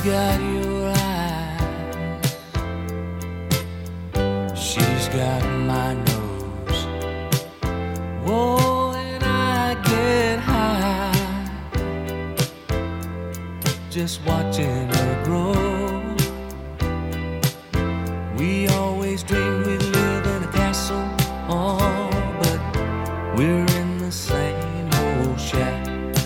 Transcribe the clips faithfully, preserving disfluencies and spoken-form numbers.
got your eyes, she's got my nose. Whoa, and I get high just watching her grow. We always dreamed we'd live in a castle, oh, but we're in the same old shack.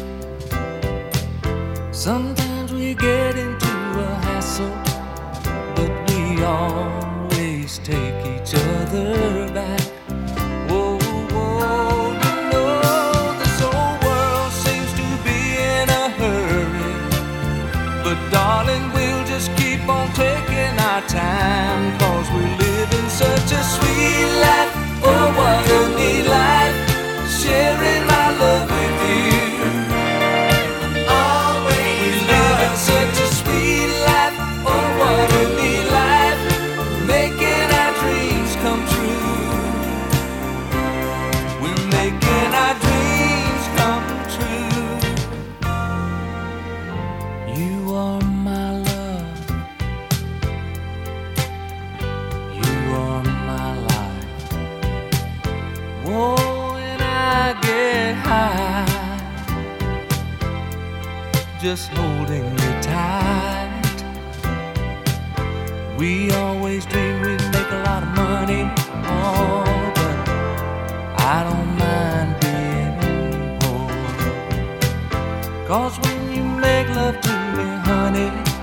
Sometimes we get into a hassle, but we always take each other back. Whoa, whoa, you know this whole world seems to be in a hurry, but darling, we'll just keep on taking our time, 'cause we're living such a sweet life. Oh, what a neat life, sharing my love with you. Such a sweet life, oh what a neat life, making our dreams come true. We're making our dreams come true. You are my love, you are my life. Whoa, and I get high just holding you tight. We always dreamed we'd make a lot of money, oh, but I don't mind being poor, 'cause when you make love to me, honey,